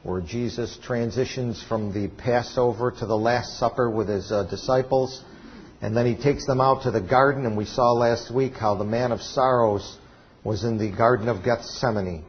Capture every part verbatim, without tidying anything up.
where Jesus transitions from the Passover to the Last Supper with his uh, disciples. And then he takes them out to the garden, and we saw last week how the man of sorrows was in the Garden of Gethsemane.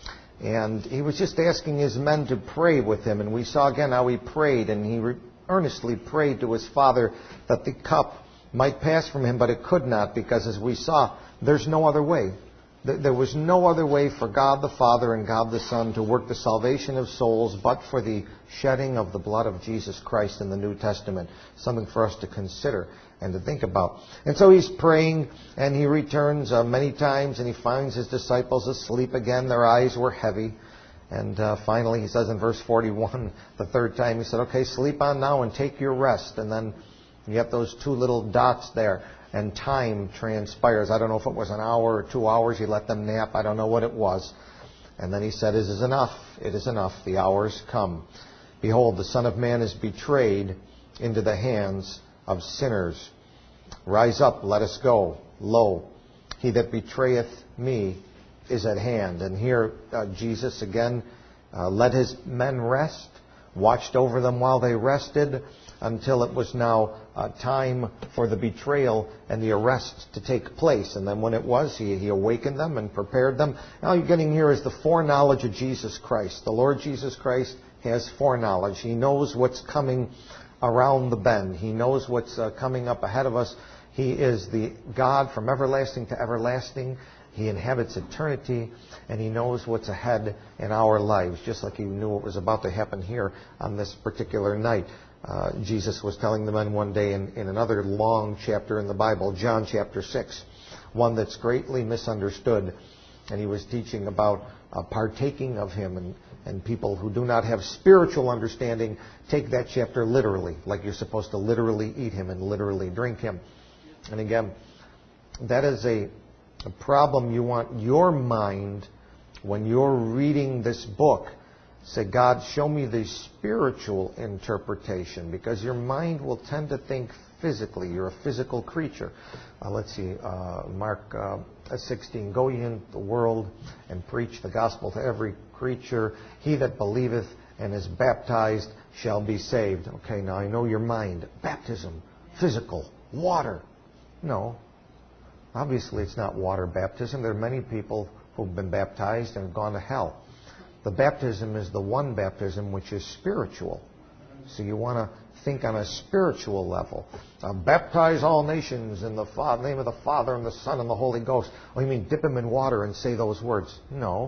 And he was just asking his men to pray with him. And we saw again how he prayed, and he re- earnestly prayed to his Father that the cup might pass from him, but it could not, because as we saw, there's no other way. There was no other way for God the Father and God the Son to work the salvation of souls but for the shedding of the blood of Jesus Christ in the New Testament. Something for us to consider and to think about. And so he's praying, and he returns uh, many times, and he finds his disciples asleep again. Their eyes were heavy. And uh, finally he says in verse forty-one, the third time, he said, okay, sleep on now and take your rest. And then you have those two little dots there. And time transpires. I don't know if it was an hour or two hours. He let them nap. I don't know what it was. And then he said, it is enough. It is enough. The hours come. Behold, the Son of Man is betrayed into the hands of sinners. Rise up, let us go. Lo, he that betrayeth me is at hand. And here uh, Jesus again uh, let his men rest, watched over them while they rested, until it was now uh, time for the betrayal and the arrest to take place. And then when it was, he, he awakened them and prepared them. Now you're getting here is the foreknowledge of Jesus Christ. The Lord Jesus Christ has foreknowledge. He knows what's coming around the bend. He knows what's uh, coming up ahead of us. He is the God from everlasting to everlasting. He inhabits eternity, and he knows what's ahead in our lives, just like he knew what was about to happen here on this particular night. Uh, Jesus was telling the men one day in, in another long chapter in the Bible, John chapter six, one that's greatly misunderstood. And he was teaching about uh, partaking of him. And, and people who do not have spiritual understanding take that chapter literally, like you're supposed to literally eat him and literally drink him. And again, that is a, a problem. You want your mind, when you're reading this book, say, God, show me the spiritual interpretation, because your mind will tend to think physically. You're a physical creature. Uh, let's see, uh, Mark uh, sixteen, go ye into the world and preach the gospel to every creature. He that believeth and is baptized shall be saved. Okay, now I know your mind. Baptism, physical, water. No, obviously it's not water baptism. There are many people who've been baptized and have gone to hell. The baptism is the one baptism which is spiritual. So you want to think on a spiritual level. Uh, baptize all nations in the fa- name of the Father and the Son and the Holy Ghost. Oh, you mean dip them in water and say those words? No.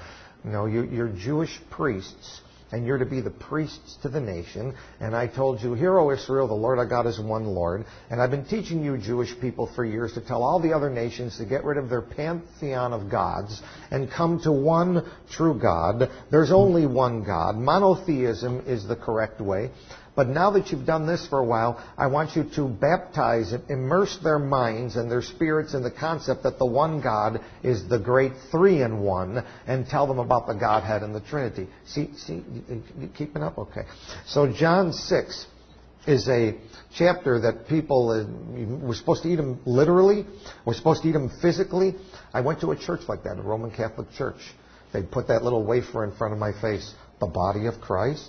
No, you, you're Jewish priests, and you're to be the priests to the nation. And I told you, hear, O Israel, the Lord our God is one Lord. And I've been teaching you Jewish people for years to tell all the other nations to get rid of their pantheon of gods and come to one true God. There's only one God. Monotheism is the correct way. But now that you've done this for a while, I want you to baptize and immerse their minds and their spirits in the concept that the one God is the great three-in-one, and tell them about the Godhead and the Trinity. See, see, you keeping up? Okay. So John six is a chapter that people, uh, we're supposed to eat them literally. We're supposed to eat them physically. I went to a church like that, a Roman Catholic church. They put that little wafer in front of my face. The body of Christ?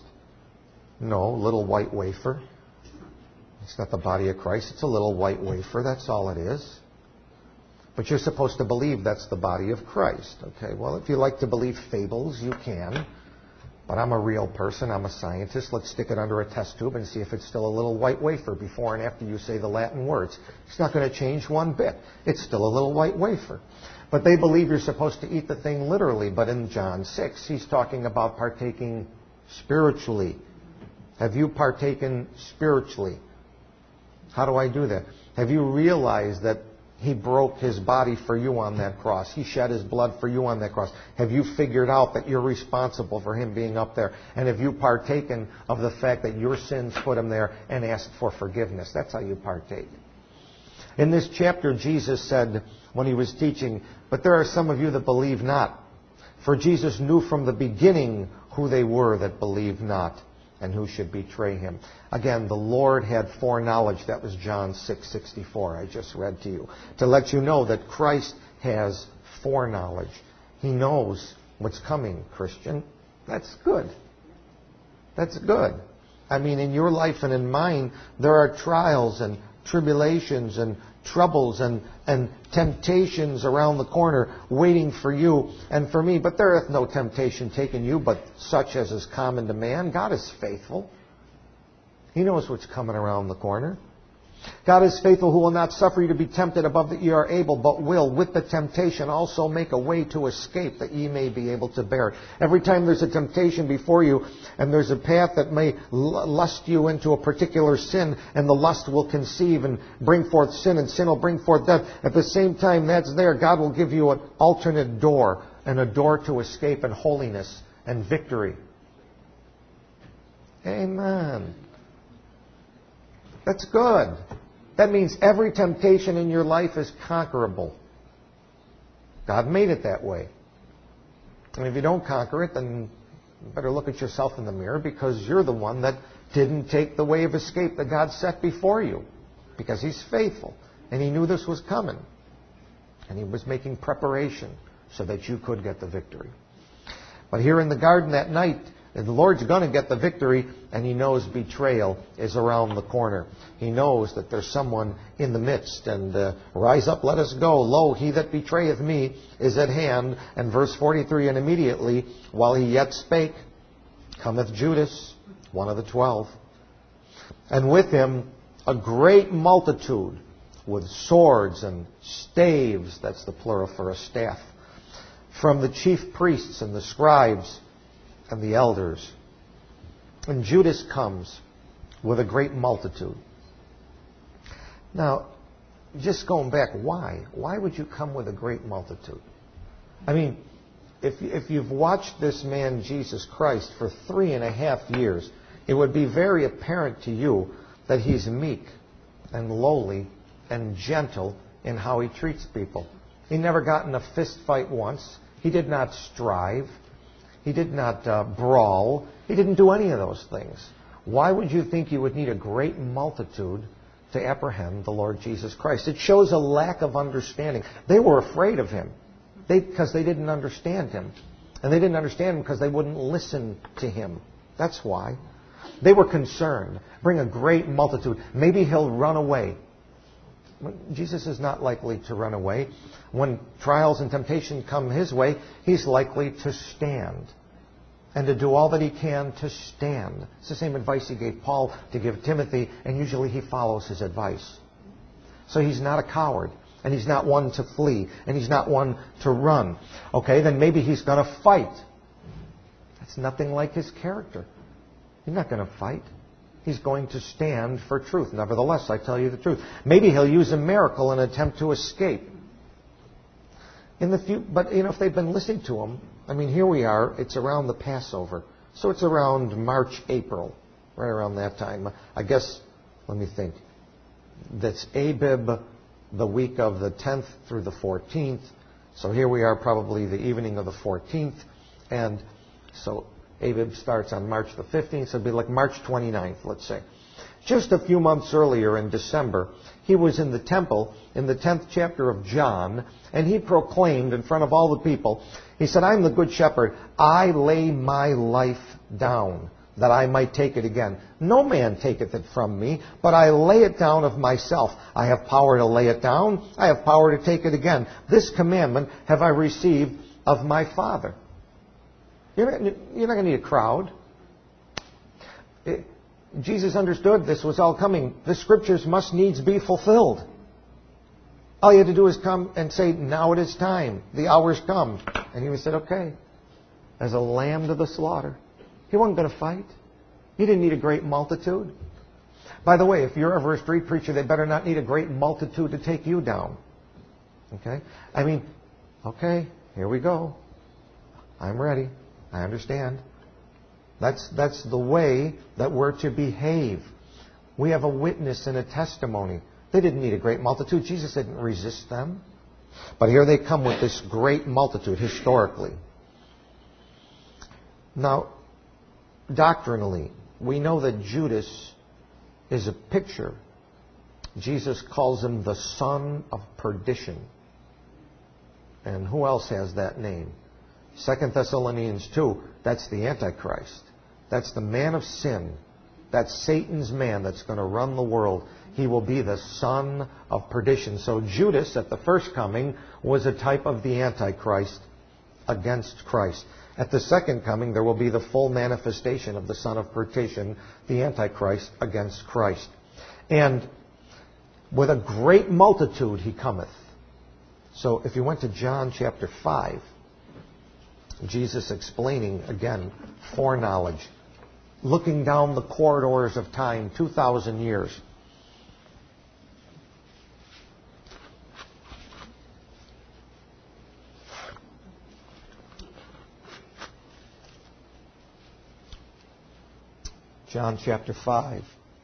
No, little white wafer. It's not the body of Christ. It's a little white wafer. That's all it is. But you're supposed to believe that's the body of Christ. Okay, well, if you like to believe fables, you can. But I'm a real person. I'm a scientist. Let's stick it under a test tube and see if it's still a little white wafer before and after you say the Latin words. It's not going to change one bit. It's still a little white wafer. But they believe you're supposed to eat the thing literally. But in John six, he's talking about partaking spiritually. Have you partaken spiritually? How do I do that? Have you realized that he broke his body for you on that cross? He shed his blood for you on that cross. Have you figured out that you're responsible for him being up there? And have you partaken of the fact that your sins put him there and asked for forgiveness? That's how you partake. In this chapter, Jesus said when he was teaching, but there are some of you that believe not. For Jesus knew from the beginning who they were that believed not, and who should betray him. Again, the Lord had foreknowledge. That was John six sixty-four I just read to you. To let you know that Christ has foreknowledge. He knows what's coming, Christian. That's good. That's good. I mean, in your life and in mine, there are trials and tribulations and troubles and, and temptations around the corner waiting for you and for me. But there hath no temptation taken you, but such as is common to man. God is faithful. He knows what's coming around the corner. God is faithful, who will not suffer you to be tempted above that ye are able, but will with the temptation also make a way to escape, that ye may be able to bear it. Every time there's a temptation before you, and there's a path that may lust you into a particular sin, and the lust will conceive and bring forth sin, and sin will bring forth death. At the same time that's there, God will give you an alternate door, and a door to escape and holiness and victory. Amen. That's good. That means every temptation in your life is conquerable. God made it that way. And if you don't conquer it, then you better look at yourself in the mirror, because you're the one that didn't take the way of escape that God set before you. Because He's faithful. And He knew this was coming. And He was making preparation so that you could get the victory. But here in the garden that night, the Lord's going to get the victory, and He knows betrayal is around the corner. He knows that there's someone in the midst. And uh, rise up, let us go. Lo, he that betrayeth me is at hand. And verse forty-three, and immediately, while he yet spake, cometh Judas, one of the twelve, and with him a great multitude with swords and staves, that's the plural for a staff, from the chief priests and the scribes and the elders. And Judas comes with a great multitude. Now, just going back, why? Why would you come with a great multitude? I mean, if, if you've watched this man, Jesus Christ, for three and a half years, it would be very apparent to you that He's meek and lowly and gentle in how He treats people. He never got in a fist fight once. He did not strive. He did not uh, brawl. He didn't do any of those things. Why would you think you would need a great multitude to apprehend the Lord Jesus Christ? It shows a lack of understanding. They were afraid of Him they, because they didn't understand Him. And they didn't understand Him because they wouldn't listen to Him. That's why. They were concerned. Bring a great multitude. Maybe He'll run away. Jesus is not likely to run away. When trials and temptation come His way, He's likely to stand and to do all that He can to stand. It's the same advice He gave Paul to give Timothy, and usually he follows his advice. So He's not a coward, and He's not one to flee, and He's not one to run. Okay, then maybe He's going to fight. That's nothing like His character. He's not going to fight. He's going to stand for truth. Nevertheless, I tell you the truth. Maybe He'll use a miracle in an attempt to escape. In the few, but you know, if they've been listening to Him, I mean, here we are. It's around the Passover, so it's around March, April, right around that time. I guess. Let me think. That's Abib, the week of the tenth through the fourteenth. So here we are, probably the evening of the fourteenth, and so Abib starts on March the fifteenth, so it'd be like March twenty-ninth, let's say. Just a few months earlier in December, He was in the temple in the tenth chapter of John, and He proclaimed in front of all the people, He said, I'm the good shepherd. I lay my life down that I might take it again. No man taketh it from me, but I lay it down of myself. I have power to lay it down. I have power to take it again. This commandment have I received of my Father. You're not, you're not going to need a crowd. It, Jesus understood this was all coming. The Scriptures must needs be fulfilled. All you had to do is come and say, now it is time. The hour's come. And He said, okay. As a lamb to the slaughter. He wasn't going to fight. He didn't need a great multitude. By the way, if you're ever a street preacher, they better not need a great multitude to take you down. Okay? I mean, okay, here we go. I'm ready. I understand. That's, that's the way that we're to behave. We have a witness and a testimony. They didn't need a great multitude. Jesus didn't resist them. But here they come with this great multitude, historically. Now, doctrinally, we know that Judas is a picture. Jesus calls him the son of perdition. And who else has that name? Second Thessalonians two, that's the Antichrist. That's the man of sin. That's Satan's man that's going to run the world. He will be the son of perdition. So Judas at the first coming was a type of the Antichrist against Christ. At the second coming, there will be the full manifestation of the son of perdition, the Antichrist against Christ. And with a great multitude he cometh. So if you went to John chapter five, Jesus explaining, again, foreknowledge, looking down the corridors of time, two thousand years. John chapter five.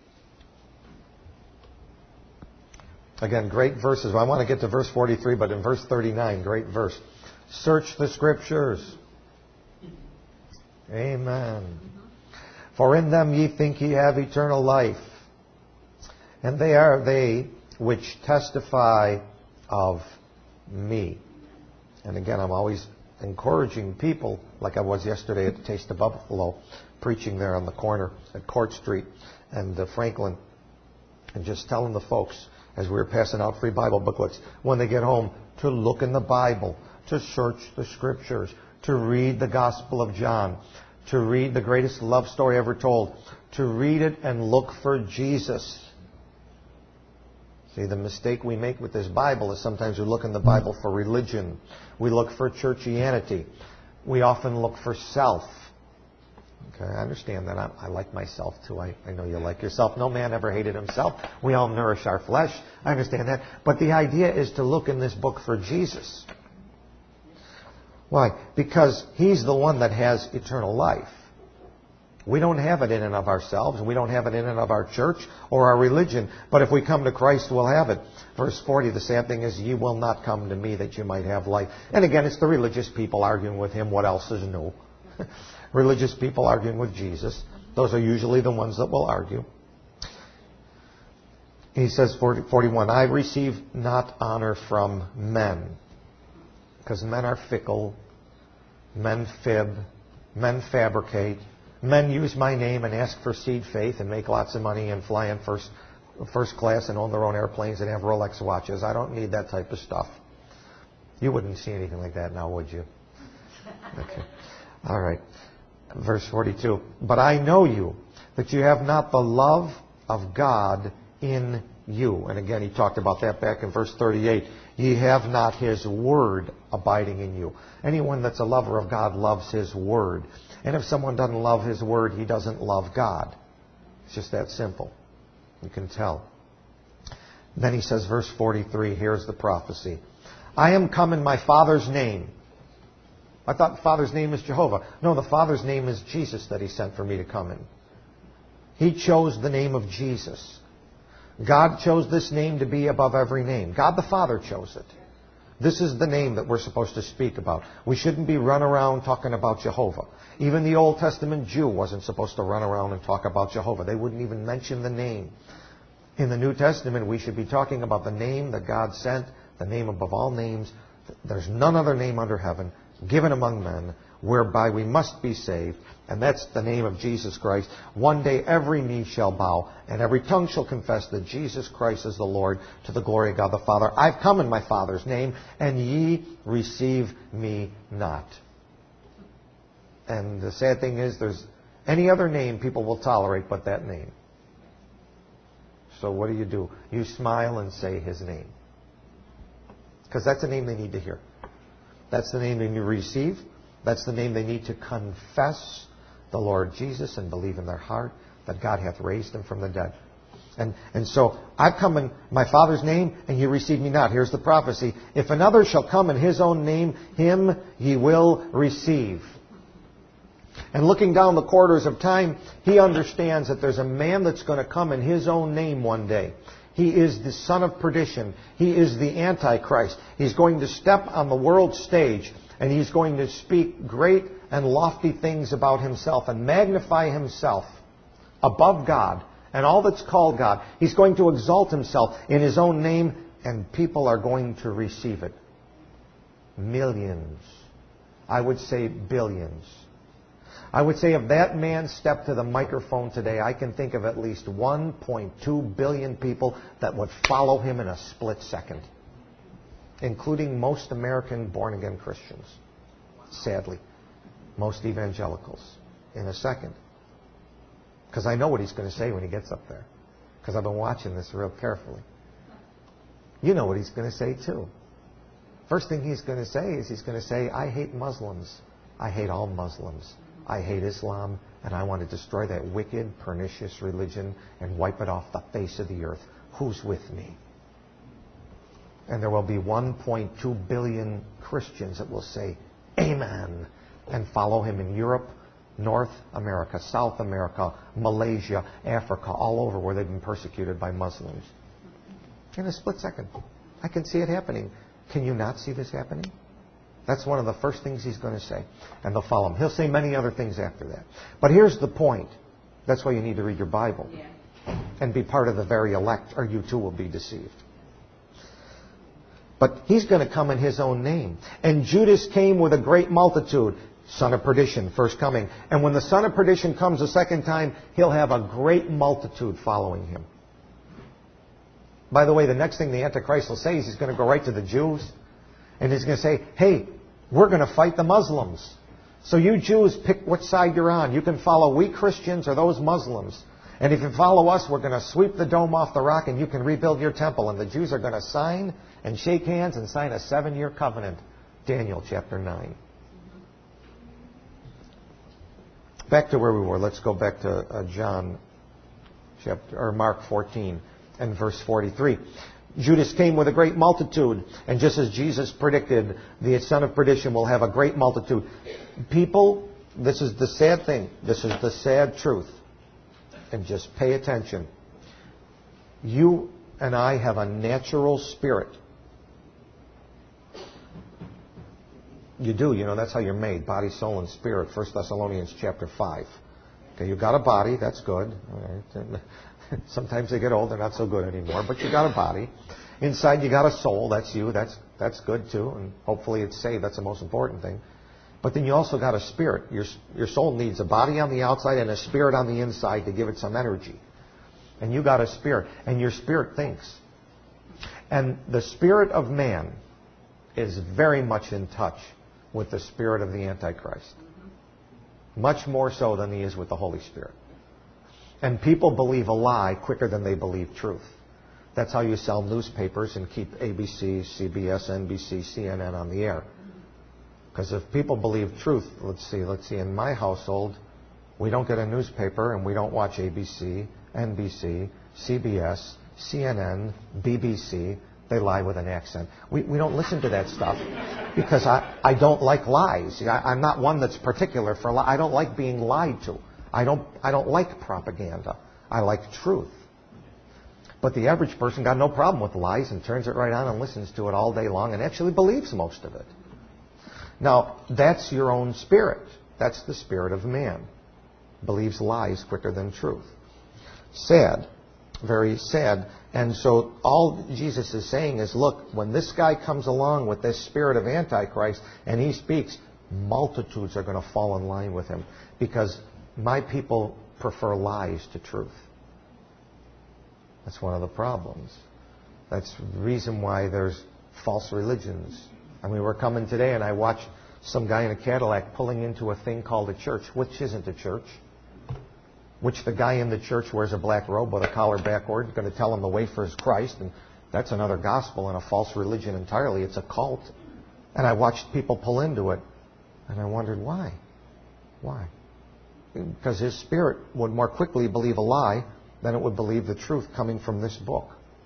Again, great verses. I want to get to verse forty-three, but in verse thirty-nine, great verse. Search the Scriptures. Amen. For in them ye think ye have eternal life. And they are they which testify of me. And again, I'm always encouraging people, like I was yesterday at the Taste of Buffalo, preaching there on the corner at Court Street and uh, Franklin, and just telling the folks, as we were passing out free Bible booklets, when they get home, to look in the Bible, to search the Scriptures, to read the Gospel of John, to read the greatest love story ever told, to read it and look for Jesus. See, the mistake we make with this Bible is sometimes we look in the Bible for religion. We look for churchianity. We often look for self. Okay, I understand that. I, I like myself too. I, I know you like yourself. No man ever hated himself. We all nourish our flesh. I understand that. But the idea is to look in this book for Jesus. Why? Because He's the one that has eternal life. We don't have it in and of ourselves. We don't have it in and of our church or our religion. But if we come to Christ, we'll have it. Verse forty, the sad thing is, ye will not come to me that you might have life. And again, it's the religious people arguing with Him. What else is new? Religious people arguing with Jesus. Those are usually the ones that will argue. He says, forty-one, I receive not honor from men. Because men are fickle. Men fib. Men fabricate. Men use my name and ask for seed faith and make lots of money and fly in first, first class and own their own airplanes and have Rolex watches. I don't need that type of stuff. You wouldn't see anything like that now, would you? Okay. All right. Verse forty-two. But I know you, that you have not the love of God in you. And again, he talked about that back in verse thirty-eight. Ye have not His word abiding in you. Anyone that's a lover of God loves His word. And if someone doesn't love His word, he doesn't love God. It's just that simple. You can tell. Then he says, verse forty-three, here's the prophecy. I am come in my Father's name. I thought the Father's name is Jehovah. No, the Father's name is Jesus that He sent for me to come in. He chose the name of Jesus. God chose this name to be above every name. God the Father chose it. This is the name that we're supposed to speak about. We shouldn't be run around talking about Jehovah. Even the Old Testament Jew wasn't supposed to run around and talk about Jehovah. They wouldn't even mention the name. In the New Testament, we should be talking about the name that God sent, the name above all names. There's none other name under heaven given among men whereby we must be saved, and that's the name of Jesus Christ. One day every knee shall bow, and every tongue shall confess that Jesus Christ is the Lord, to the glory of God the Father. I've come in my Father's name, and ye receive me not. And the sad thing is, there's any other name people will tolerate but that name. So what do you do? You smile and say His name. Because that's the name they need to hear. That's the name they need to receive. That's the name they need to confess the Lord Jesus and believe in their heart that God hath raised Him from the dead. And, and so, I've come in my Father's name, and ye receive me not. Here's the prophecy. If another shall come in His own name, him ye will receive. And looking down the corridors of time, he understands that there's a man that's going to come in His own name one day. He is the son of perdition. He is the Antichrist. He's going to step on the world stage, and he's going to speak great and lofty things about himself and magnify himself above God and all that's called God. He's going to exalt himself in His own name, and people are going to receive it. Millions. I would say billions. I would say if that man stepped to the microphone today, I can think of at least one point two billion people that would follow him in a split second, including most American born-again Christians, sadly, most evangelicals, in a second. Because I know what he's going to say when he gets up there, because I've been watching this real carefully. You know what he's going to say, too. First thing he's going to say is he's going to say, I hate Muslims. I hate all Muslims. I hate Islam, and I want to destroy that wicked, pernicious religion and wipe it off the face of the earth. Who's with me? And there will be one point two billion Christians that will say, Amen, and follow him in Europe, North America, South America, Malaysia, Africa, all over where they've been persecuted by Muslims. In a split second. I can see it happening. Can you not see this happening? That's one of the first things he's going to say. And they'll follow him. He'll say many other things after that. But here's the point. That's why you need to read your Bible. Yeah. And be part of the very elect, or you too will be deceived. But he's going to come in his own name. And Judas came with a great multitude. Son of perdition, first coming. And when the son of perdition comes a second time, he'll have a great multitude following him. By the way, the next thing the Antichrist will say is he's going to go right to the Jews. And he's going to say, hey, we're going to fight the Muslims. So you Jews, pick what side you're on. You can follow we Christians or those Muslims. And if you follow us, we're going to sweep the dome off the rock and you can rebuild your temple. And the Jews are going to sign and shake hands and sign a seven-year covenant. Daniel chapter nine. Back to where we were. Let's go back to uh, John chapter or Mark fourteen and verse forty-three. Judas came with a great multitude, and just as Jesus predicted, the son of perdition will have a great multitude. People, this is the sad thing. This is the sad truth. And just pay attention. You and I have a natural spirit. You do, you know, that's how you're made. Body, soul, and spirit. First Thessalonians chapter five. Okay, you got a body, that's good. All right. Sometimes they get old, they're not so good anymore, but you got a body. Inside you got a soul, that's you, that's that's good too, and hopefully it's saved, that's the most important thing. But then you also got a spirit. Your, your soul needs a body on the outside and a spirit on the inside to give it some energy. And you got a spirit, and your spirit thinks. And the spirit of man is very much in touch with the spirit of the Antichrist. Much more so than he is with the Holy Spirit. And people believe a lie quicker than they believe truth. That's how you sell newspapers and keep A B C, C B S, N B C, C N N on the air. Because if people believe truth, let's see, let's see, in my household, we don't get a newspaper and we don't watch A B C, N B C, C B S, C N N, B B C. They lie with an accent. We, we don't listen to that stuff because I, I don't like lies. I, I'm not one that's particular for lies. I don't like being lied to. I don't, I don't like propaganda. I like truth. But the average person got no problem with lies and turns it right on and listens to it all day long and actually believes most of it. Now, that's your own spirit. That's the spirit of man. Believes lies quicker than truth. Sad. Very sad. And so all Jesus is saying is, look, when this guy comes along with this spirit of Antichrist and he speaks, multitudes are going to fall in line with him because my people prefer lies to truth. That's one of the problems. That's the reason why there's false religions. I mean, we're coming today and I watched some guy in a Cadillac pulling into a thing called a church, which isn't a church. Which the guy in the church wears a black robe with a collar backward, going to tell him the wafer is Christ. And that's another gospel and a false religion entirely. It's a cult. And I watched people pull into it. And I wondered why. Why? Because his spirit would more quickly believe a lie than it would believe the truth coming from this book.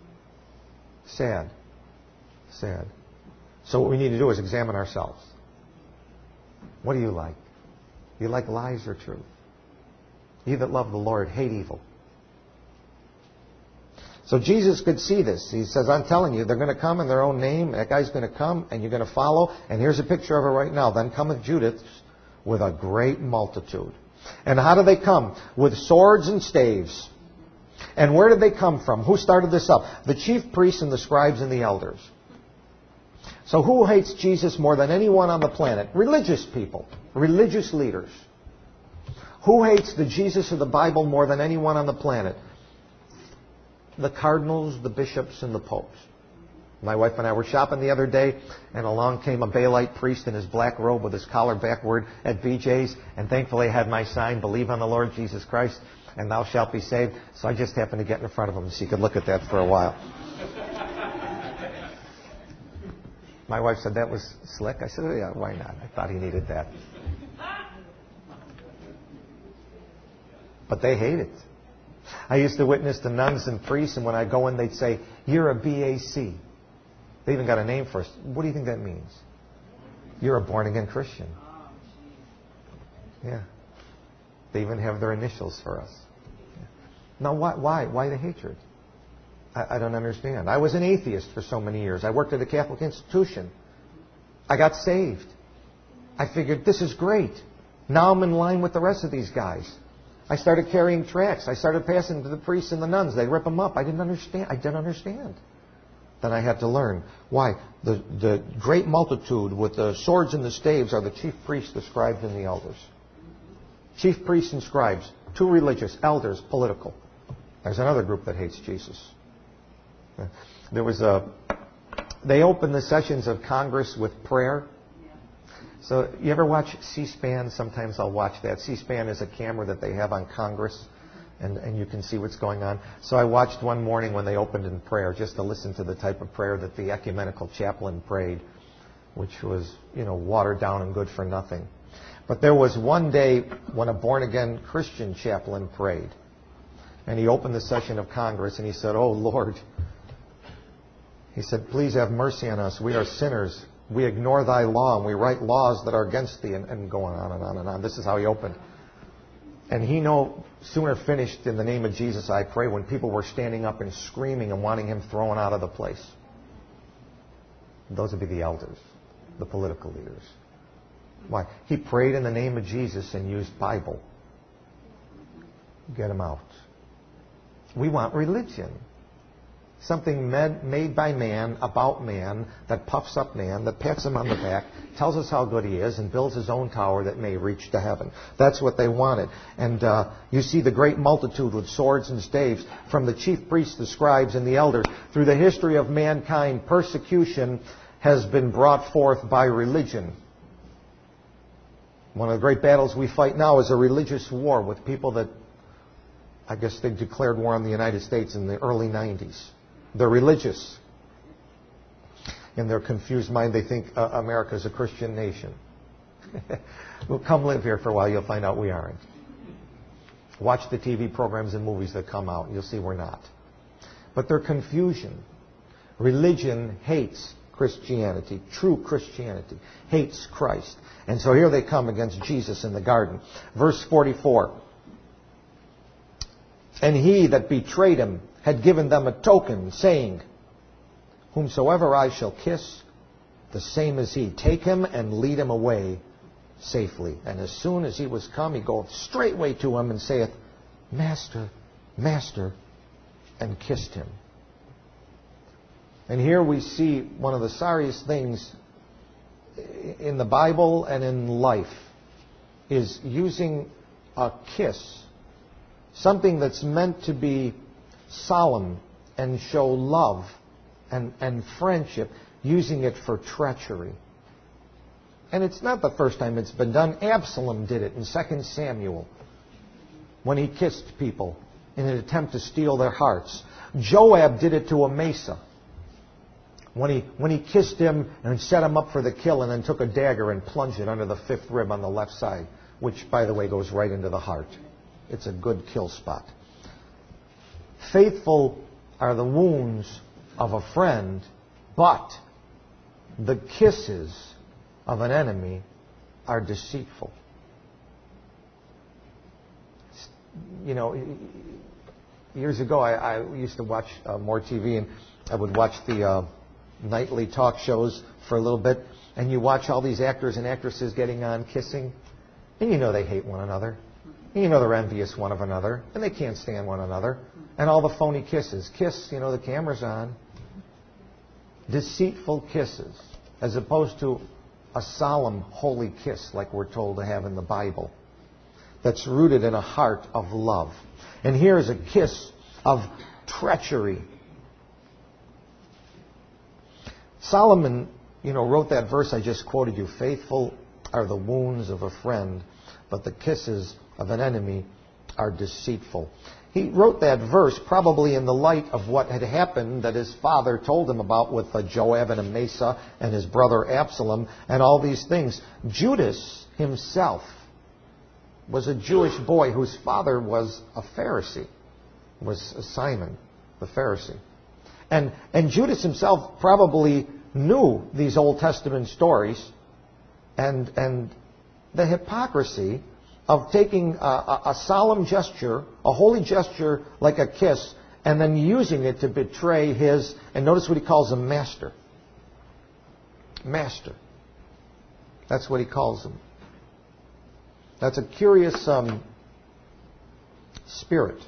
Sad. Sad. So what we need to do is examine ourselves. What do you like? Do you like lies or truth? Ye that love the Lord hate evil. So Jesus could see this. He says, I'm telling you, they're going to come in their own name. That guy's going to come and you're going to follow. And here's a picture of it right now. Then cometh Judas with a great multitude. And how do they come? With swords and staves. And where did they come from? Who started this up? The chief priests and the scribes and the elders. So who hates Jesus more than anyone on the planet? Religious people. Religious leaders. Who hates the Jesus of the Bible more than anyone on the planet? The cardinals, the bishops, and the popes. My wife and I were shopping the other day, and along came a Baelite priest in his black robe with his collar backward at B J's, and thankfully I had my sign, believe on the Lord Jesus Christ, and thou shalt be saved. So I just happened to get in front of him so he could look at that for a while. My wife said, that was slick. I said, oh, yeah, why not? I thought he needed that. But they hate it. I used to witness the nuns and priests, and when I go in, they'd say, you're a B A C. They even got a name for us. What do you think that means? You're a born-again Christian. Yeah. They even have their initials for us. Yeah. Now, why, why? Why the hatred? I, I don't understand. I was an atheist for so many years. I worked at a Catholic institution. I got saved. I figured, this is great. Now I'm in line with the rest of these guys. I started carrying tracts. I started passing to the priests and the nuns. They'd rip them up. I didn't understand. I didn't understand. Then I had to learn. Why? The, the great multitude with the swords and the staves are the chief priests, the scribes, and the elders. Chief priests and scribes. Too religious. Elders, political. There's another group that hates Jesus. There was a... They opened the sessions of Congress with prayer. So you ever watch C-SPAN? Sometimes I'll watch that. C-SPAN is a camera that they have on Congress, and, and you can see what's going on. So I watched one morning when they opened in prayer, just to listen to the type of prayer that the ecumenical chaplain prayed, which was, you know, watered down and good for nothing. But there was one day when a born-again Christian chaplain prayed, and he opened the session of Congress, and he said, oh, Lord, he said, please have mercy on us. We are sinners. We ignore thy law, and we write laws that are against thee, and, and going on and on and on. This is how he opened. And he no sooner finished, in the name of Jesus I pray, when people were standing up and screaming and wanting him thrown out of the place. Those would be the elders, the political leaders. Why? He prayed in the name of Jesus and used Bible. Get him out. We want religion. Something made by man, about man, that puffs up man, that pats him on the back, tells us how good he is, and builds his own tower that may reach to heaven. That's what they wanted. And uh, you see the great multitude with swords and staves, from the chief priests, the scribes, and the elders. Through the history of mankind, persecution has been brought forth by religion. One of the great battles we fight now is a religious war with people that, I guess they declared war on the United States in the early nineties. They're religious. In their confused mind, they think uh, America is a Christian nation. Well, come live here for a while, you'll find out we aren't. Watch the T V programs and movies that come out, you'll see we're not. But their confusion. Religion hates Christianity. True Christianity hates Christ. And so here they come against Jesus in the garden. Verse forty-four. And he that betrayed him had given them a token, saying, whomsoever I shall kiss, the same is he. Take him and lead him away safely. And as soon as he was come, he goeth straightway to him and saith, Master, Master, and kissed him. And here we see one of the sorriest things in the Bible and in life is using a kiss, something that's meant to be solemn and show love and, and friendship, using it for treachery. And it's not the first time it's been done. Absalom did it in Second Samuel when he kissed people in an attempt to steal their hearts. Joab did it to Amasa when he, when he kissed him and set him up for the kill, and then took a dagger and plunged it under the fifth rib on the left side, which, by the way, goes right into the heart. It's a good kill spot. Faithful are the wounds of a friend, but the kisses of an enemy are deceitful. You know, years ago I, I used to watch uh, more T V, and I would watch the uh, nightly talk shows for a little bit, and you watch all these actors and actresses getting on kissing, and you know they hate one another. You know they're envious one of another, and they can't stand one another. And all the phony kisses. Kiss, you know, the camera's on. Deceitful kisses, as opposed to a solemn, holy kiss like we're told to have in the Bible. that's rooted in a heart of love. And here is a kiss of treachery. Solomon, you know, wrote that verse I just quoted you. Faithful are the wounds of a friend, but the kisses of an enemy are deceitful. He wrote that verse probably in the light of what had happened that his father told him about with uh, Joab and Amasa and his brother Absalom and all these things. Judas himself was a Jewish boy whose father was a Pharisee, was Simon the Pharisee. And, and Judas himself probably knew these Old Testament stories and, and the hypocrisy of taking a, a, a solemn gesture, a holy gesture like a kiss, and then using it to betray his, and notice what he calls him, master. Master. That's what he calls him. That's a curious um, spirit.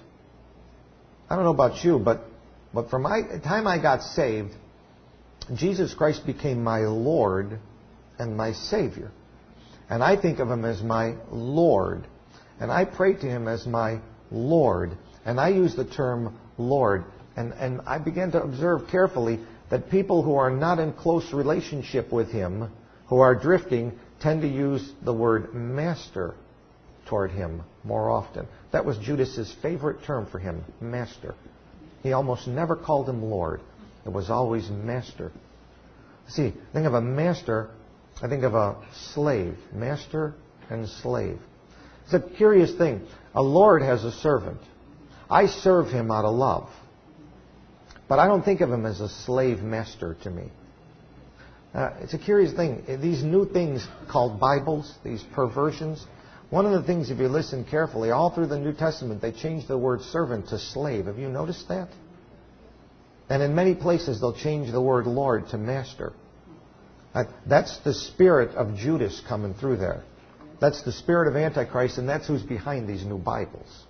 I don't know about you, but, but from my, the time I got saved, Jesus Christ became my Lord and my Savior. And I think of Him as my Lord. And I pray to Him as my Lord. And I use the term Lord. And, and I began to observe carefully that people who are not in close relationship with Him, who are drifting, tend to use the word master toward Him more often. That was Judas's favorite term for Him, master. He almost never called Him Lord. It was always master. See, think of a master, I think of a slave. Master and slave. It's a curious thing. A Lord has a servant. I serve him out of love. But I don't think of him as a slave master to me. Uh, it's a curious thing. These new things called Bibles, these perversions, one of the things, if you listen carefully, all through the New Testament, they change the word servant to slave. Have you noticed that? And in many places, they'll change the word Lord to master. Uh, that's the spirit of Judas coming through there. That's the spirit of Antichrist, and that's who's behind these new Bibles.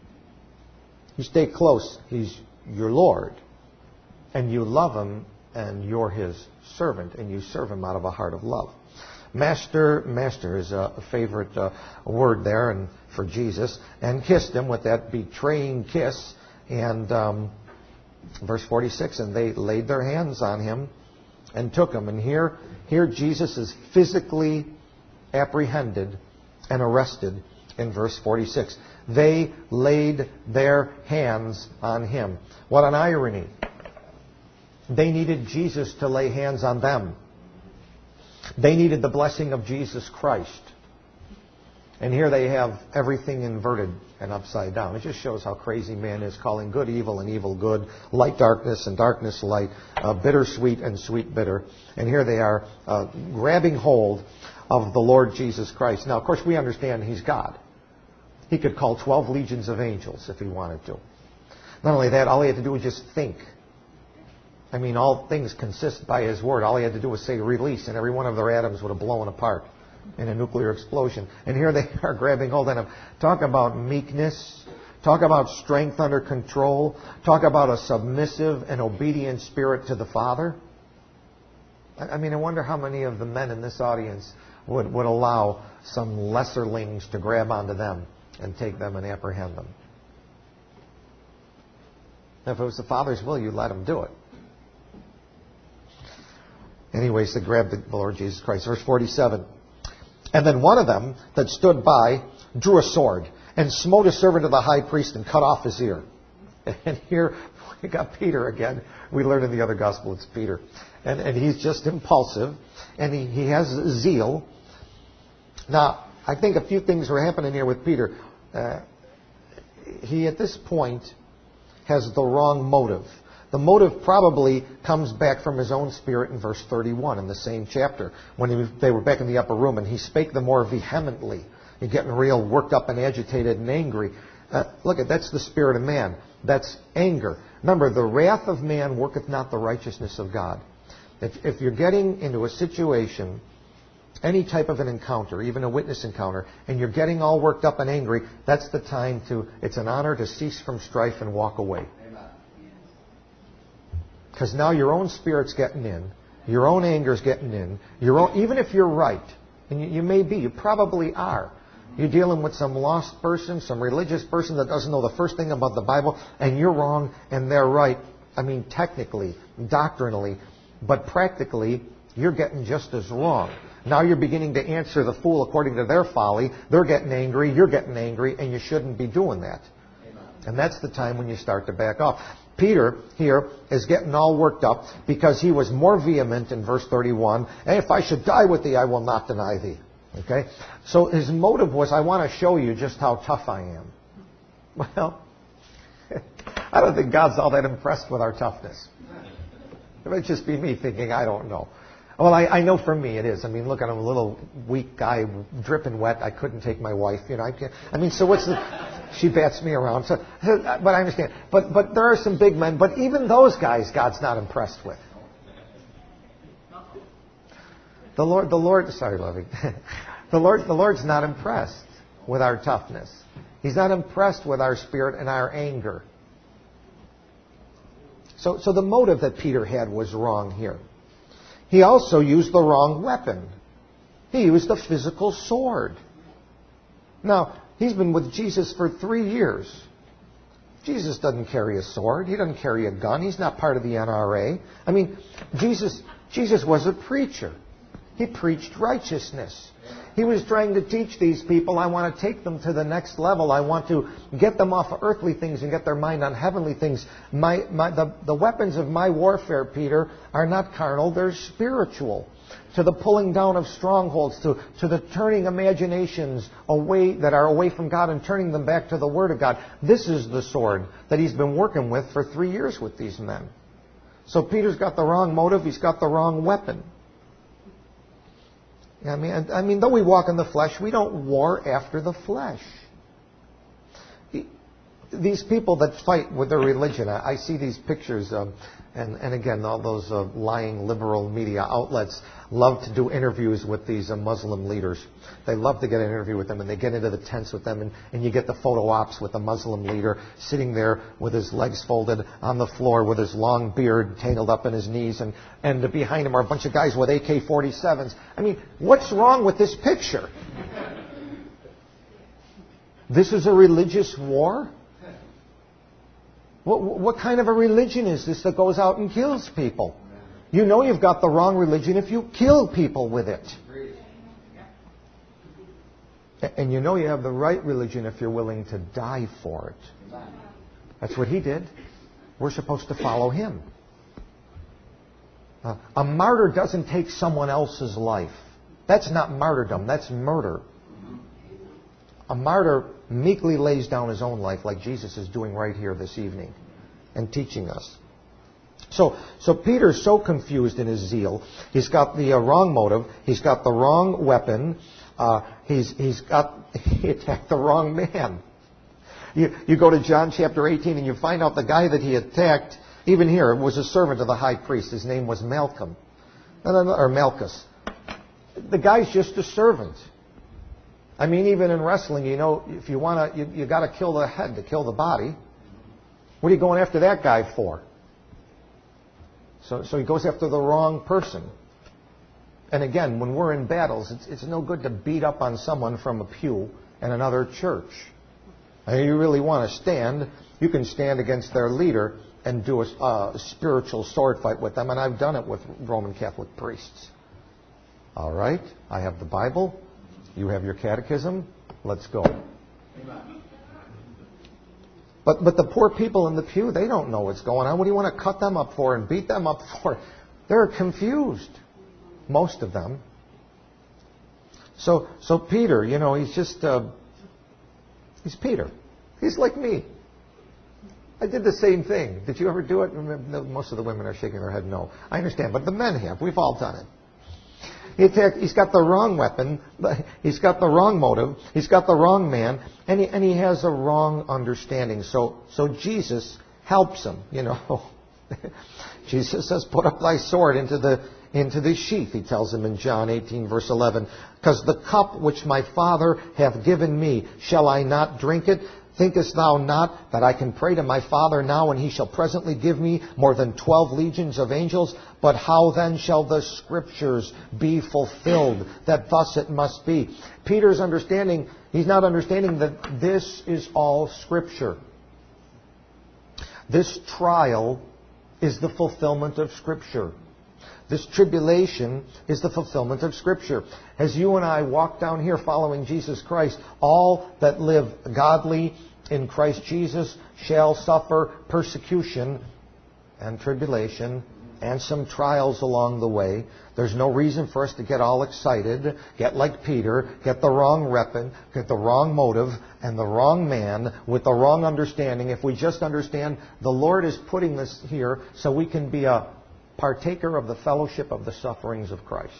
You stay close. He's your Lord. And you love Him, and you're His servant, and you serve Him out of a heart of love. Master, master is a favorite uh, word there and for Jesus. And kissed Him with that betraying kiss. And um, verse forty-six, and they laid their hands on Him and took Him. And here, here Jesus is physically apprehended and arrested in verse forty-six. They laid their hands on Him. What an irony. They needed Jesus to lay hands on them. They needed the blessing of Jesus Christ. And here they have everything inverted and upside down. It just shows how crazy man is, calling good evil and evil good, light darkness and darkness light, uh, bitter sweet and sweet bitter. And here they are uh, grabbing hold of the Lord Jesus Christ. Now, of course, we understand He's God. He could call twelve legions of angels if He wanted to. Not only that, all He had to do was just think. I mean, all things consist by His word. All He had to do was say release, and every one of their atoms would have blown apart in a nuclear explosion. And here they are grabbing hold of Him. Talk about meekness. Talk about strength under control. Talk about a submissive and obedient spirit to the Father. I mean, I wonder how many of the men in this audience would, would allow some lesserlings to grab onto them and take them and apprehend them. If it was the Father's will, you'd let Him do it. Anyways, they grabbed the Lord Jesus Christ. Verse forty-seven. And then one of them that stood by drew a sword and smote a servant of the high priest and cut off his ear. And here we got Peter again. We learned in the other gospel it's Peter. And, and he's just impulsive. And he, he has zeal. Now, I think a few things were happening here with Peter. Uh, he, at this point, has the wrong motive. The motive probably comes back from his own spirit in verse thirty-one in the same chapter, when he, they were back in the upper room, and he spake the more vehemently. You're getting real worked up and agitated and angry. Uh, look, at that's the spirit of man. That's anger. Remember, the wrath of man worketh not the righteousness of God. If, if you're getting into a situation, any type of an encounter, even a witness encounter, and you're getting all worked up and angry, that's the time to, it's an honor to cease from strife and walk away. Because now your own spirit's getting in, your own anger's getting in, your own, even if you're right, and you, you may be, you probably are, You're dealing with some lost person, some religious person that doesn't know the first thing about the Bible, and you're wrong and they're right. I mean, technically, doctrinally, but practically, you're getting just as wrong. Now you're beginning to answer the fool according to their folly. They're getting angry, you're getting angry, and you shouldn't be doing that. Amen. And that's the time when you start to back off. Peter here is getting all worked up because he was more vehement in verse thirty-one. Hey, if I should die with thee, I will not deny thee. Okay? So his motive was, I want to show you just how tough I am. Well, I don't think God's all that impressed with our toughness. It might just be me thinking, I don't know. Well, I, I know for me it is. I mean, look, I'm a little weak guy, dripping wet. I couldn't take my wife. You know, I can't. I mean, so what's the... She bats me around. So, but I understand. But but there are some big men. But even those guys, God's not impressed with. The Lord, the Lord, sorry, lovey. the Lord, the Lord's not impressed with our toughness. He's not impressed with our spirit and our anger. So, so the motive that Peter had was wrong here. He also used the wrong weapon. He used a physical sword. Now, he's been with Jesus for three years. Jesus doesn't carry a sword. He doesn't carry a gun. He's not part of the N R A. I mean, Jesus, Jesus was a preacher. He preached righteousness. He was trying to teach these people, I want to take them to the next level. I want to get them off of earthly things and get their mind on heavenly things. My, my, the, the weapons of my warfare, Peter, are not carnal. They're spiritual. To the pulling down of strongholds, to, to the turning imaginations away that are away from God and turning them back to the Word of God. This is the sword that he's been working with for three years with these men. So Peter's got the wrong motive. He's got the wrong weapon. I mean, I mean, though we walk in the flesh, we don't war after the flesh. These people that fight with their religion, I see these pictures, um, and, and again, all those uh, lying liberal media outlets love to do interviews with these uh, Muslim leaders. They love to get an interview with them, and they get into the tents with them, and, and you get the photo ops with the Muslim leader sitting there with his legs folded on the floor with his long beard tangled up in his knees, and, and behind him are a bunch of guys with A K forty-sevens. I mean, what's wrong with this picture? This is a religious war? What, what kind of a religion is this that goes out and kills people? You know you've got the wrong religion if you kill people with it. And you know you have the right religion if you're willing to die for it. That's what he did. We're supposed to follow him. Uh, a martyr doesn't take someone else's life. That's not martyrdom. That's murder. A martyr meekly lays down his own life like Jesus is doing right here this evening and teaching us. So, so Peter's so confused in his zeal. He's got the uh, wrong motive. He's got the wrong weapon. Uh, he's he's got he attacked the wrong man. You you go to John chapter eighteen and you find out the guy that he attacked, even here, was a servant of the high priest. His name was Malcolm, or Malchus. The guy's just a servant. I mean, even in wrestling, you know, if you want to, you, you got to kill the head to kill the body. What are you going after that guy for? So, so he goes after the wrong person. And again, when we're in battles, it's, it's no good to beat up on someone from a pew in another church. And if you really want to stand, you can stand against their leader and do a, a spiritual sword fight with them. And I've done it with Roman Catholic priests. All right, I have the Bible. You have your catechism. Let's go. But but the poor people in the pew, they don't know what's going on. What do you want to cut them up for and beat them up for? They're confused, most of them. So so Peter, you know, he's just uh, he's Peter. He's like me. I did the same thing. Did you ever do it? Most of the women are shaking their head no. I understand, but the men have. We've all done it. He attacked, he's got the wrong weapon, he's got the wrong motive, he's got the wrong man, and he, and he has a wrong understanding. So, so Jesus helps him, you know. Jesus says, put up thy sword into the, into the sheath, he tells him in John eighteen, verse eleven. Because the cup which my Father hath given me, shall I not drink it? Thinkest thou not that I can pray to my Father now, and he shall presently give me more than twelve legions of angels? But how then shall the Scriptures be fulfilled, that thus it must be? Peter's understanding, he's not understanding that this is all Scripture. This trial is the fulfillment of Scripture. This tribulation is the fulfillment of Scripture. As you and I walk down here following Jesus Christ, all that live godly in Christ Jesus shall suffer persecution and tribulation and some trials along the way. There's no reason for us to get all excited, get like Peter, get the wrong weapon, get the wrong motive, and the wrong man with the wrong understanding. If we just understand the Lord is putting this here so we can be a partaker of the fellowship of the sufferings of Christ.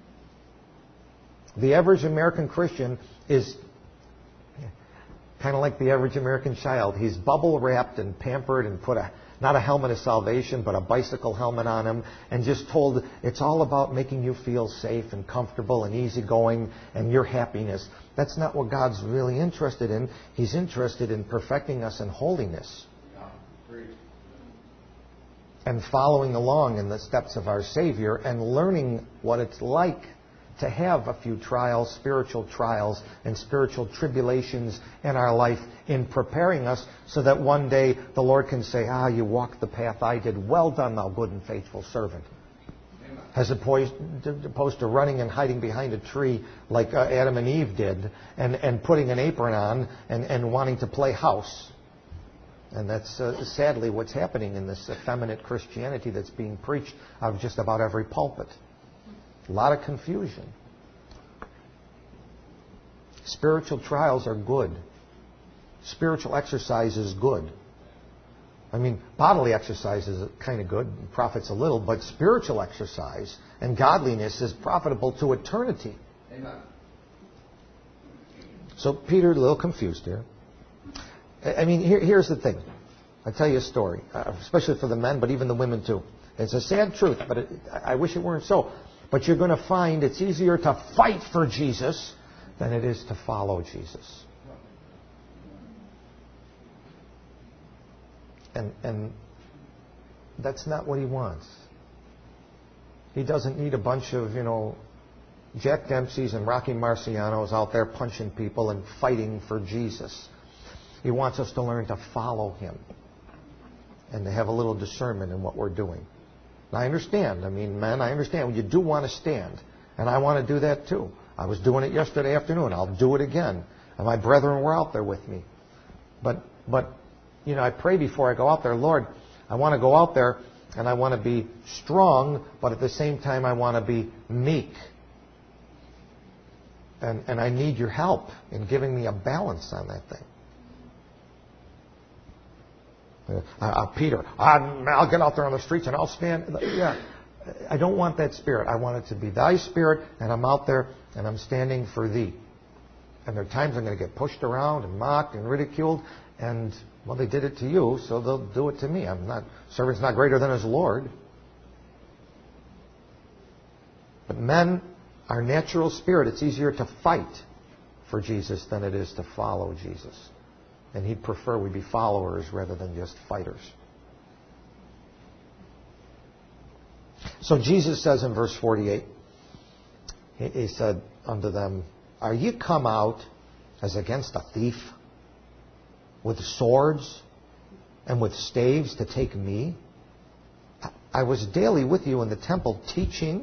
The average American Christian is kind of like the average American child. He's bubble wrapped and pampered and put a, not a helmet of salvation, but a bicycle helmet on him, and just told it's all about making you feel safe and comfortable and easygoing and your happiness. That's not what God's really interested in. He's interested in perfecting us in holiness. And following along in the steps of our Savior and learning what it's like to have a few trials, spiritual trials and spiritual tribulations in our life, in preparing us so that one day the Lord can say, ah, you walked the path I did. Well done, thou good and faithful servant. Amen. As opposed, opposed to running and hiding behind a tree like uh, Adam and Eve did and, and putting an apron on and, and wanting to play house. And that's uh, sadly what's happening in this effeminate Christianity that's being preached out of just about every pulpit. A lot of confusion. Spiritual trials are good. Spiritual exercise is good. I mean, bodily exercise is kind of good, profits a little, but spiritual exercise and godliness is profitable to eternity. Amen. So Peter, a little confused here. I mean, here, here's the thing. I'll tell you a story, uh, especially for the men, but even the women too. It's a sad truth, but it, I wish it weren't so. But you're going to find it's easier to fight for Jesus than it is to follow Jesus. And, and that's not what he wants. He doesn't need a bunch of, you know, Jack Dempseys and Rocky Marcianos out there punching people and fighting for Jesus. He wants us to learn to follow him and to have a little discernment in what we're doing. And I understand. I mean, men, I understand. You do want to stand. And I want to do that too. I was doing it yesterday afternoon. I'll do it again. And my brethren were out there with me. But, but you know, I pray before I go out there, Lord, I want to go out there and I want to be strong, but at the same time I want to be meek. And, and I need your help in giving me a balance on that thing. Uh, uh, Peter, I'm, I'll get out there on the streets and I'll stand. Yeah, I don't want that spirit. I want it to be thy spirit, and I'm out there and I'm standing for thee. And there are times I'm going to get pushed around and mocked and ridiculed. And, well, they did it to you, so they'll do it to me. I'm not, servant's not greater than his Lord. But men, our natural spirit, it's easier to fight for Jesus than it is to follow Jesus. And he'd prefer we be followers rather than just fighters. So Jesus says in verse forty-eight, he, he said unto them, are ye come out as against a thief, with swords and with staves to take me? I was daily with you in the temple teaching.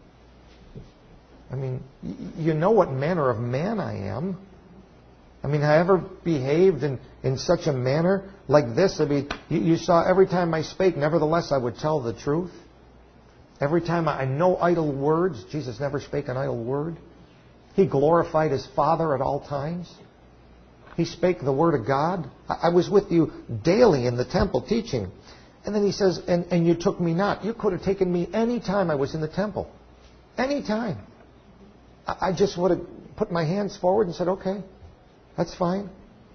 I mean, you know what manner of man I am. I mean, have I ever behaved in, in such a manner like this? I mean, you, you saw every time I spake, nevertheless I would tell the truth. Every time I, I no idle words. Jesus never spake an idle word. He glorified his Father at all times. He spake the word of God. I, I was with you daily in the temple teaching. And then he says, and, and you took me not. You could have taken me any time I was in the temple. Any time. I, I just would have put my hands forward and said, okay. That's fine.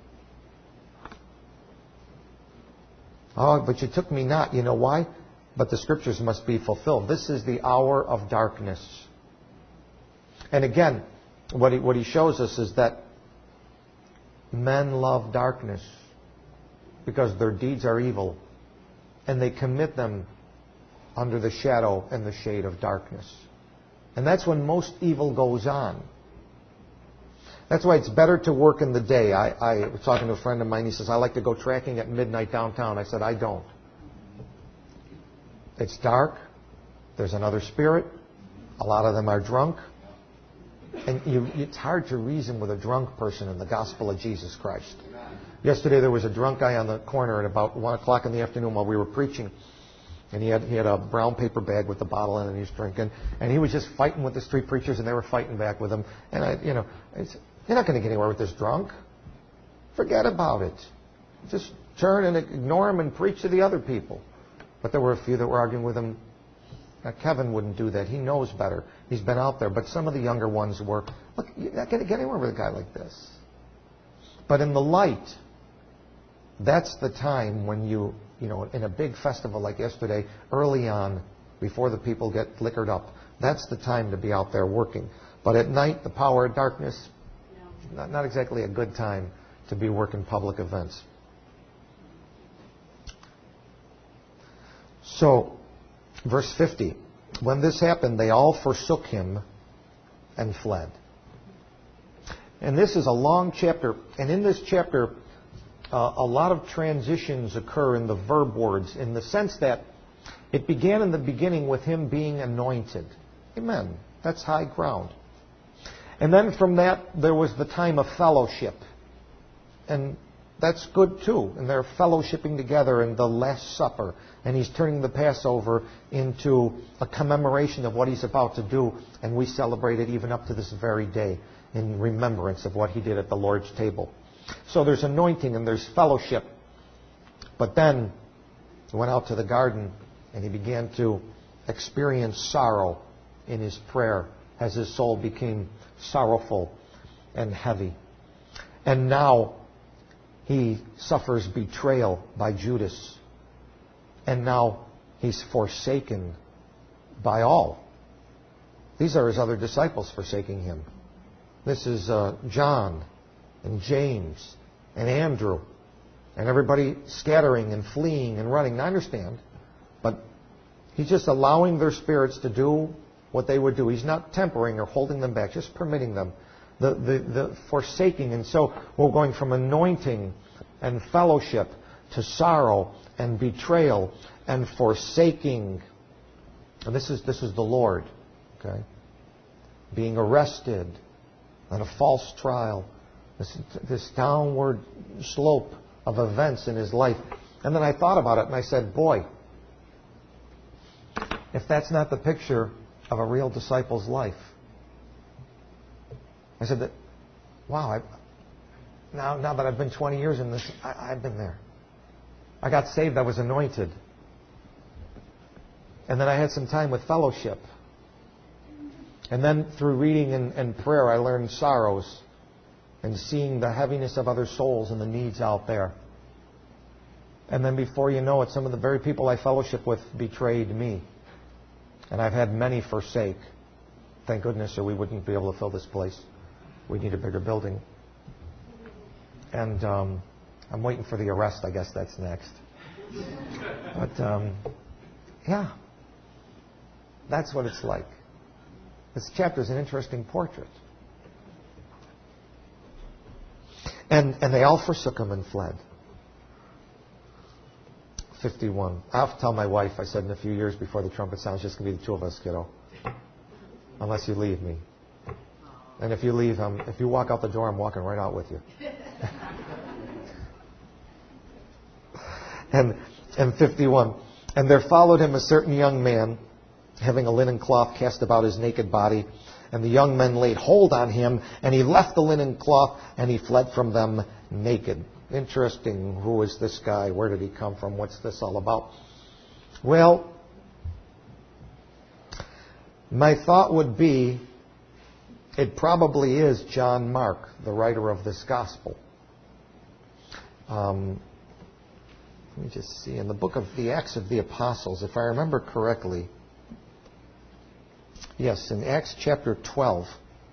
Oh, but you took me not. You know why? But the Scriptures must be fulfilled. This is the hour of darkness. And again, what he, what he shows us is that men love darkness because their deeds are evil, and they commit them under the shadow and the shade of darkness. And that's when most evil goes on. That's why it's better to work in the day. I, I was talking to a friend of mine. He says, I like to go tracking at midnight downtown. I said, I don't. It's dark. There's another spirit. A lot of them are drunk. And you, it's hard to reason with a drunk person in the gospel of Jesus Christ. Yesterday there was a drunk guy on the corner at about one o'clock in the afternoon while we were preaching. And he had he had a brown paper bag with the bottle in it, and he was drinking. And he was just fighting with the street preachers, and they were fighting back with him. And I, you know, it's, you're not going to get anywhere with this drunk. Forget about it. Just turn and ignore him and preach to the other people. But there were a few that were arguing with him. Now, Kevin wouldn't do that. He knows better. He's been out there. But some of the younger ones were, look, you're not going to get anywhere with a guy like this. But in the light, that's the time when you, you know, in a big festival like yesterday, early on, before the people get liquored up, that's the time to be out there working. But at night, the power of darkness, not, not exactly a good time to be working public events. So, verse fifty, when this happened, they all forsook him and fled. And this is a long chapter, and in this chapter, uh, a lot of transitions occur in the verb words, in the sense that it began in the beginning with him being anointed. Amen. That's high ground. And then from that, there was the time of fellowship. And that's good too. And they're fellowshipping together in the Last Supper. And he's turning the Passover into a commemoration of what he's about to do. And we celebrate it even up to this very day in remembrance of what he did at the Lord's table. So there's anointing and there's fellowship. But then he went out to the garden and he began to experience sorrow in his prayer as his soul became sorrowful and heavy. And now he suffers betrayal by Judas. And now he's forsaken by all. These are his other disciples forsaking him. This is uh, John and James and Andrew and everybody scattering and fleeing and running. Now, I understand, but he's just allowing their spirits to do what they would do. He's not tempering or holding them back, just permitting them. The, the, the forsaking. And so we're going from anointing and fellowship to sorrow and betrayal and forsaking. And this is this is the Lord, okay? Being arrested on a false trial. This, this downward slope of events in his life. And then I thought about it and I said, boy, if that's not the picture of a real disciple's life. I said that, wow, I, now, now that I've been twenty years in this, I, I've been there. I got saved, I was anointed. And then I had some time with fellowship. And then through reading and, and prayer, I learned sorrows and seeing the heaviness of other souls and the needs out there. And then before you know it, some of the very people I fellowship with betrayed me. And I've had many forsake. Thank goodness, or we wouldn't be able to fill this place. We need a bigger building. And um, I'm waiting for the arrest. I guess that's next. But, um, yeah. That's what it's like. This chapter is an interesting portrait. And, and they all forsook him and fled. fifty-one. I have to tell my wife, I said in a few years before the trumpet sounds, it's just going to be the two of us, kiddo. Unless you leave me. And if you leave, um, if you walk out the door, I'm walking right out with you. and and fifty-one. And there followed him a certain young man, having a linen cloth cast about his naked body. And the young men laid hold on him, and he left the linen cloth, and he fled from them naked. Interesting. Who is this guy? Where did he come from? What's this all about? Well, my thought would be it probably is John Mark, the writer of this gospel. Um, let me just see. In the book of the Acts of the Apostles, if I remember correctly, yes, in Acts chapter twelve,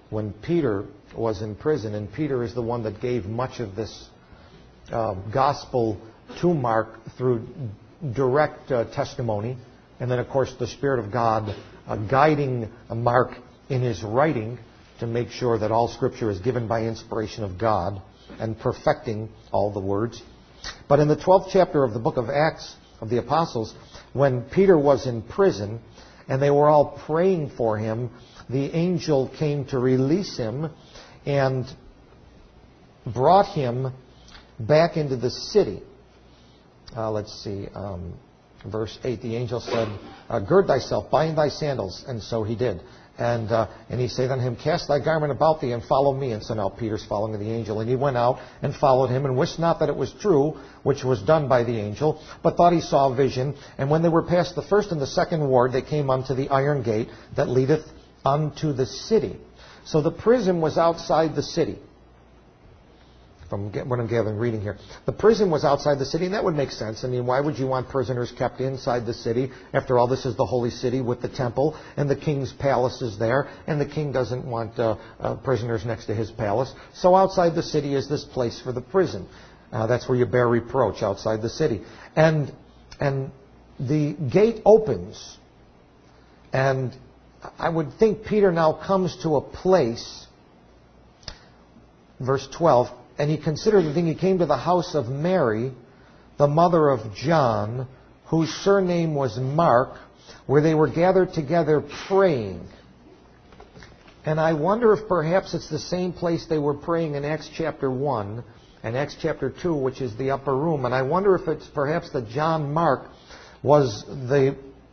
when Peter was in prison, and Peter is the one that gave much of this uh, gospel to Mark through direct uh, testimony, and then, of course, the Spirit of God uh, guiding Mark in his writing to make sure that all Scripture is given by inspiration of God and perfecting all the words. But in the twelfth chapter of the book of Acts of the Apostles, when Peter was in prison and they were all praying for him, the angel came to release him and brought him back into the city. Uh, let's see, um, verse eight, the angel said, uh, gird thyself, bind thy sandals. And so he did. And uh, and he said unto him, cast thy garment about thee and follow me. And so now Peter's following the angel. And he went out and followed him, and wist not that it was true, which was done by the angel, but thought he saw a vision. And when they were past the first and the second ward, they came unto the iron gate that leadeth unto the city. So the prison was outside the city. From what I'm gathering, reading here. The prison was outside the city, and that would make sense. I mean, why would you want prisoners kept inside the city? After all, this is the holy city with the temple, and the king's palace is there, and the king doesn't want uh, uh, prisoners next to his palace. So outside the city is this place for the prison. Uh, that's where you bear reproach, outside the city. And, and the gate opens, and I would think Peter now comes to a place, verse twelve, and he considered the thing. He came to the house of Mary, the mother of John, whose surname was Mark, where they were gathered together praying. And I wonder if perhaps it's the same place they were praying in Acts chapter one and Acts chapter two, which is the upper room. And I wonder if it's perhaps that John Mark was the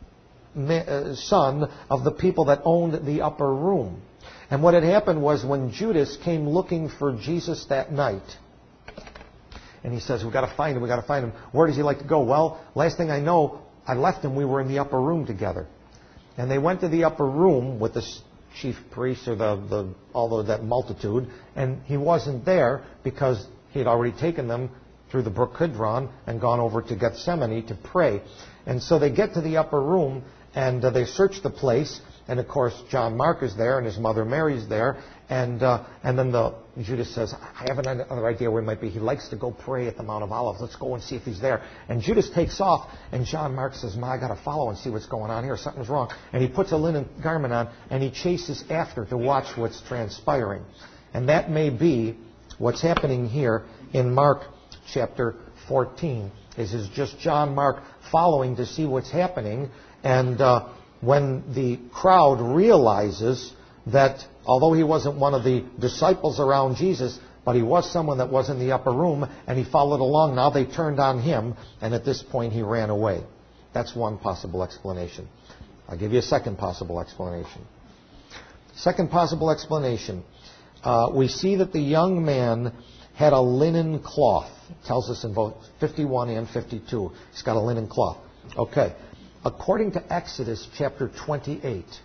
son of the people that owned the upper room. And what had happened was when Judas came looking for Jesus that night, and he says, we've got to find him, we've got to find him. Where does he like to go? Well, last thing I know, I left him, we were in the upper room together. And they went to the upper room with the chief priests or the, the all of that multitude, and he wasn't there because he had already taken them through the brook Kidron and gone over to Gethsemane to pray. And so they get to the upper room, and uh, they search the place. And, of course, John Mark is there, and his mother Mary's there. And uh, and then the Judas says, I have another idea where he might be. He likes to go pray at the Mount of Olives. Let's go and see if he's there. And Judas takes off, and John Mark says, Ma, I got to follow and see what's going on here. Something's wrong. And he puts a linen garment on, and he chases after to watch what's transpiring. And that may be what's happening here in Mark chapter fourteen. Is is just John Mark following to see what's happening. And uh, when the crowd realizes that although he wasn't one of the disciples around Jesus, but he was someone that was in the upper room, and he followed along, now they turned on him, and at this point he ran away. That's one possible explanation. I'll give you a second possible explanation. Second possible explanation. Uh, we see that the young man had a linen cloth. It tells us in both fifty-one and fifty-two. He's got a linen cloth. Okay. According to Exodus chapter twenty-eight,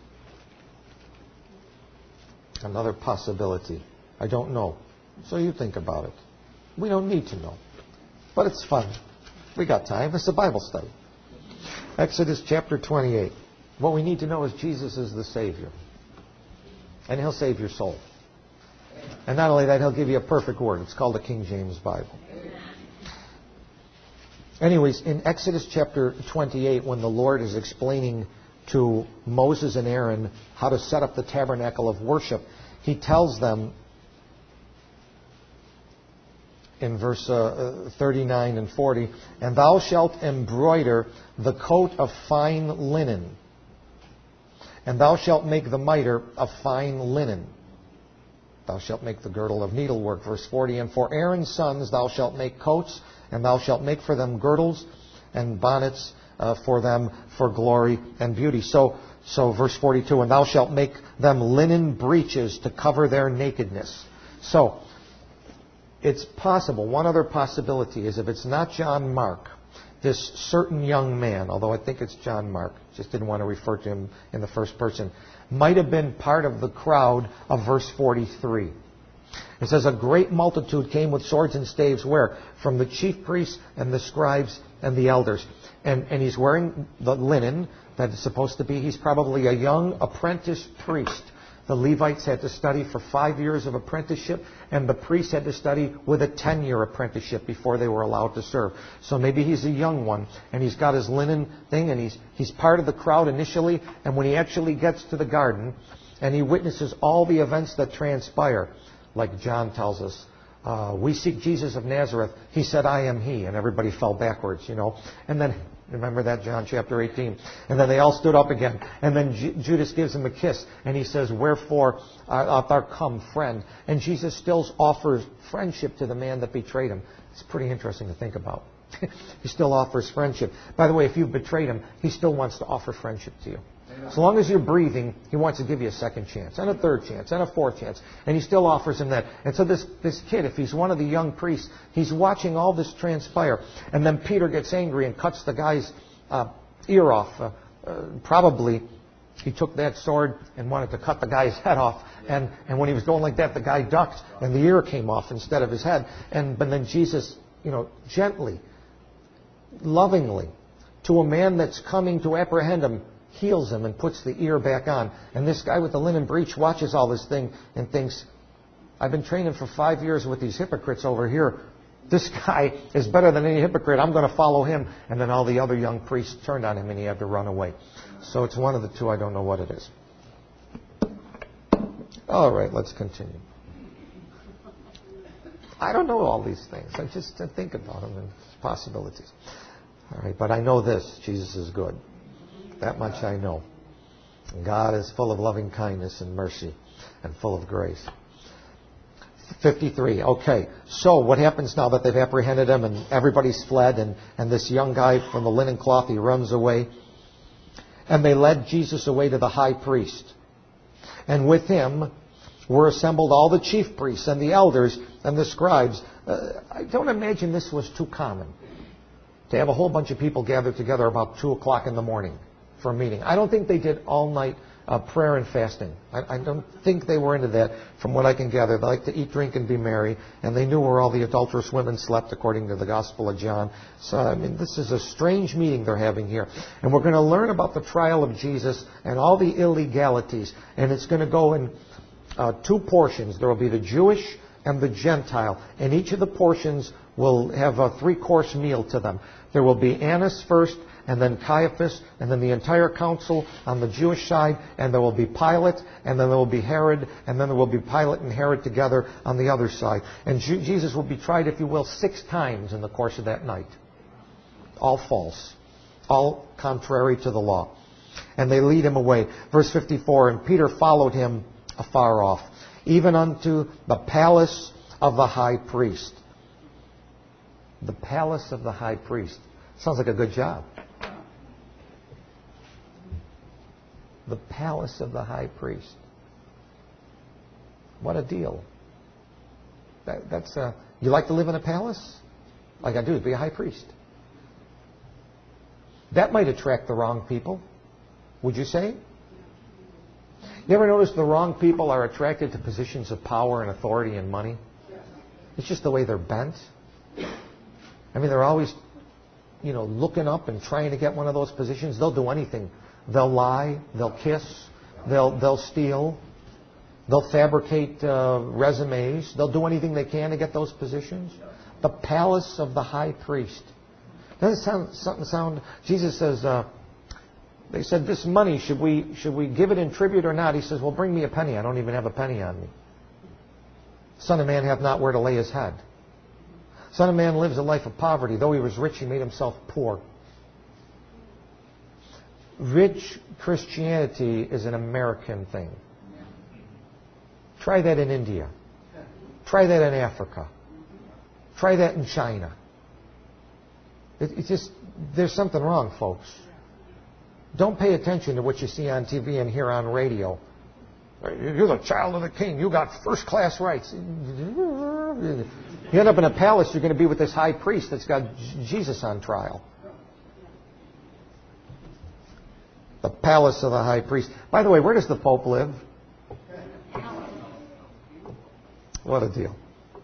another possibility. I don't know. So you think about it. We don't need to know. But it's fun. We got time. It's a Bible study. Exodus chapter twenty-eight. What we need to know is Jesus is the Savior. And He'll save your soul. And not only that, He'll give you a perfect word. It's called the King James Bible. Anyways, in Exodus chapter twenty-eight, when the Lord is explaining to Moses and Aaron how to set up the tabernacle of worship, He tells them in verse uh, thirty-nine and forty, and thou shalt embroider the coat of fine linen, and thou shalt make the mitre of fine linen. Thou shalt make the girdle of needlework. Verse forty, and for Aaron's sons thou shalt make coats, and thou shalt make for them girdles and bonnets uh, for them for glory and beauty. So, so verse forty-two, and thou shalt make them linen breeches to cover their nakedness. So, it's possible. One other possibility is if it's not John Mark, this certain young man, although I think it's John Mark, just didn't want to refer to him in the first person, might have been part of the crowd of verse forty-three. It says, a great multitude came with swords and staves, where? From the chief priests and the scribes and the elders. And, and he's wearing the linen that is supposed to be, he's probably a young apprentice priest The Levites had to study for five years of apprenticeship, and the priests had to study with a ten-year apprenticeship before they were allowed to serve. So maybe he's a young one, and he's got his linen thing, and he's he's part of the crowd initially, and when he actually gets to the garden, and he witnesses all the events that transpire, like John tells us, uh, we seek Jesus of Nazareth. He said, I am he, and everybody fell backwards, you know. And then, remember that, John chapter eighteen? And then they all stood up again. And then Ju- Judas gives him a kiss. And he says, wherefore art thou come, friend? And Jesus still offers friendship to the man that betrayed him. It's pretty interesting to think about. He still offers friendship. By the way, if you've betrayed him, he still wants to offer friendship to you. As long as you're breathing, he wants to give you a second chance, and a third chance, and a fourth chance. And he still offers him that. And so this, this kid, if he's one of the young priests, he's watching all this transpire. And then Peter gets angry and cuts the guy's uh, ear off. Uh, uh, probably he took that sword and wanted to cut the guy's head off. And, and when he was going like that, the guy ducked, and the ear came off instead of his head. And but then Jesus, you know, gently, lovingly, to a man that's coming to apprehend him, heals him and puts the ear back on. And this guy with the linen breech watches all this thing and thinks, I've been training for five years with these hypocrites over here. This guy is better than any hypocrite. I'm going to follow him. And then all the other young priests turned on him and he had to run away. So it's one of the two. I don't know what it is. All right, let's continue. I don't know all these things. I just think about them and possibilities. All right, but I know this. Jesus is good. That much I know. God is full of loving kindness and mercy and full of grace. fifty-three. Okay. So what happens now that they've apprehended him and everybody's fled and, and this young guy from the linen cloth, he runs away. And they led Jesus away to the high priest. And with him were assembled all the chief priests and the elders and the scribes. Uh, I don't imagine this was too common, to have a whole bunch of people gathered together about two o'clock in the morning for a meeting. I don't think they did all-night uh, prayer and fasting. I, I don't think they were into that, from what I can gather. They like to eat, drink, and be merry, and they knew where all the adulterous women slept, according to the Gospel of John. So, I mean, this is a strange meeting they're having here. And we're going to learn about the trial of Jesus and all the illegalities, and it's going to go in uh, two portions. There will be the Jewish and the Gentile, and each of the portions will have a three-course meal to them. There will be Annas first, and then Caiaphas, and then the entire council on the Jewish side, and there will be Pilate, and then there will be Herod, and then there will be Pilate and Herod together on the other side. And Ju- Jesus will be tried, if you will, six times in the course of that night. All false. All contrary to the law. And they lead him away. Verse fifty-four, and Peter followed him afar off, even unto the palace of the high priest. The palace of the high priest. Sounds like a good job. The palace of the high priest. What a deal. That, that's a, you like to live in a palace? Like I do, be a high priest. That might attract the wrong people. Would you say? You ever notice the wrong people are attracted to positions of power and authority and money? It's just the way they're bent. I mean, they're always, you know, looking up and trying to get one of those positions. They'll do anything. They'll lie. They'll kiss. They'll they'll steal. They'll fabricate uh, resumes. They'll do anything they can to get those positions. The palace of the high priest. Doesn't sound something sound? Jesus says. Uh, they said, "This money, should we should we give it in tribute or not?" He says, "Well, bring me a penny. I don't even have a penny on me. Son of Man hath not where to lay his head. Son of Man lives a life of poverty. Though he was rich, he made himself poor." Rich Christianity is an American thing. Try that in India. Try that in Africa. Try that in China. It, it's just, there's something wrong, folks. Don't pay attention to what you see on T V and hear on radio. You're the child of the king. You got first-class rights. You end up in a palace, you're going to be with this high priest that's got Jesus on trial. The palace of the high priest. By the way, where does the Pope live? What a deal.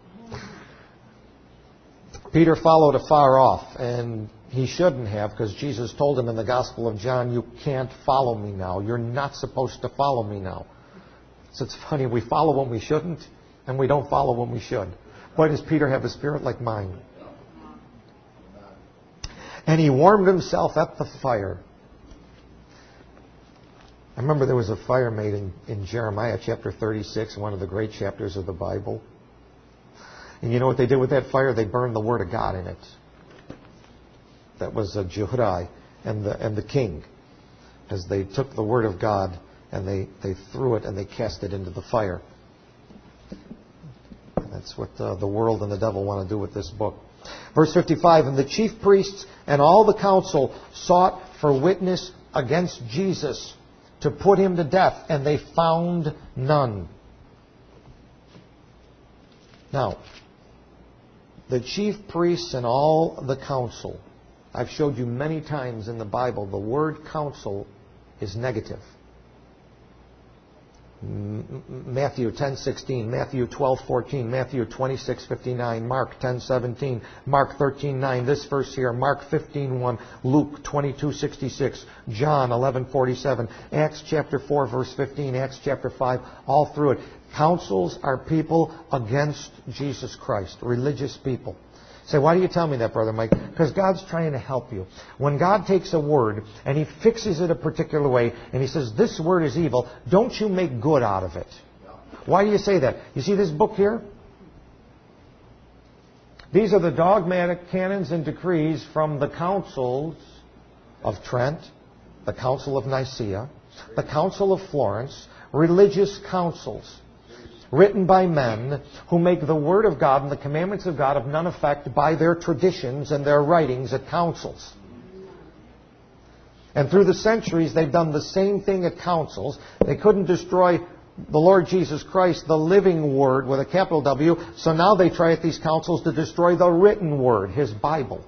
Peter followed afar off, and he shouldn't have, because Jesus told him in the Gospel of John, you can't follow me now. You're not supposed to follow me now. So it's funny, we follow when we shouldn't, and we don't follow when we should. Why does Peter have a spirit like mine? And he warmed himself at the fire. I remember there was a fire made in, in Jeremiah chapter thirty-six, one of the great chapters of the Bible. And you know what they did with that fire? They burned the Word of God in it. That was uh, Jehudi and the, and the king. As they took the Word of God and they, they threw it and they cast it into the fire. And that's what uh, the world and the devil want to do with this book. Verse fifty-five, and the chief priests and all the council sought for witness against Jesus to put him to death, and they found none. Now, the chief priests and all the council, I've showed you many times in the Bible, the word council is negative. Matthew ten sixteen, Matthew twelve fourteen, Matthew twenty-six fifty-nine, Mark ten seventeen, Mark thirteen nine, this verse here, Mark fifteen one, Luke twenty-two sixty-six, John eleven forty-seven, Acts chapter four verse fifteen, Acts chapter five, all through it. Councils are people against Jesus Christ, religious people. Say, why do you tell me that, Brother Mike? Because God's trying to help you. When God takes a word and He fixes it a particular way and He says, this word is evil, don't you make good out of it. Why do you say that? You see this book here? These are the dogmatic canons and decrees from the councils of Trent, the Council of Nicaea, the Council of Florence, religious councils, written by men who make the Word of God and the commandments of God of none effect by their traditions and their writings at councils. And through the centuries, they've done the same thing at councils. They couldn't destroy the Lord Jesus Christ, the living Word with a capital W, so now they try at these councils to destroy the written Word, His Bible.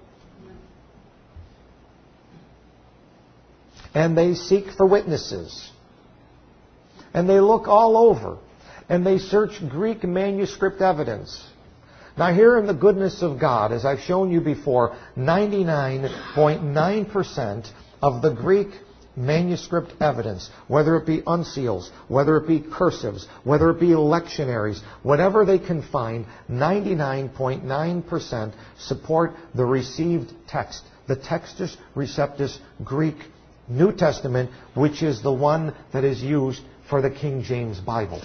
And they seek for witnesses. And they look all over. And they search Greek manuscript evidence. Now here in the goodness of God, as I've shown you before, ninety-nine point nine percent of the Greek manuscript evidence, whether it be uncials, whether it be cursives, whether it be lectionaries, whatever they can find, ninety-nine point nine percent support the received text, the Textus Receptus Greek New Testament, which is the one that is used for the King James Bible.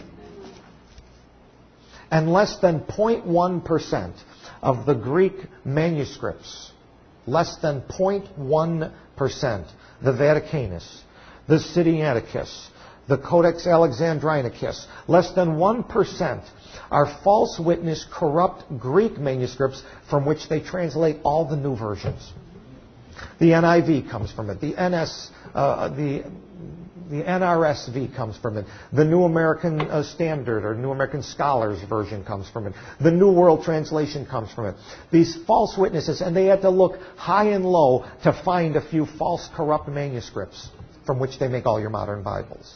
And less than zero point one percent of the Greek manuscripts, less than zero point one percent, the Vaticanus, the Sinaiticus, the Codex Alexandrinicus, less than one percent are false witness, corrupt Greek manuscripts from which they translate all the new versions. The N I V comes from it. The N S, uh, the The N R S V comes from it. The New American uh, Standard or New American Scholars version comes from it. The New World Translation comes from it. These false witnesses, and they had to look high and low to find a few false, corrupt manuscripts from which they make all your modern Bibles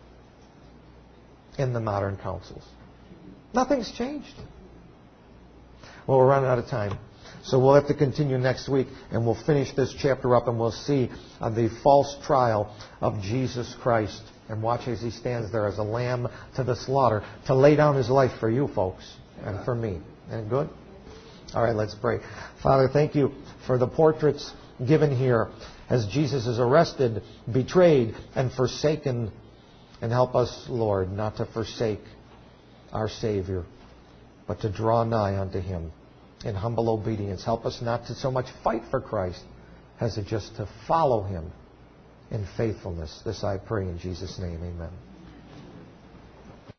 in the modern councils. Nothing's changed. Well, we're running out of time. So we'll have to continue next week, and we'll finish this chapter up, and we'll see uh, the false trial of Jesus Christ. And watch as He stands there as a lamb to the slaughter to lay down His life for you folks and for me. And good? All right, let's pray. Father, thank You for the portraits given here as Jesus is arrested, betrayed, and forsaken. And help us, Lord, not to forsake our Savior, but to draw nigh unto Him in humble obedience. Help us not to so much fight for Christ as to just to follow Him in faithfulness. This I pray in Jesus' name. Amen.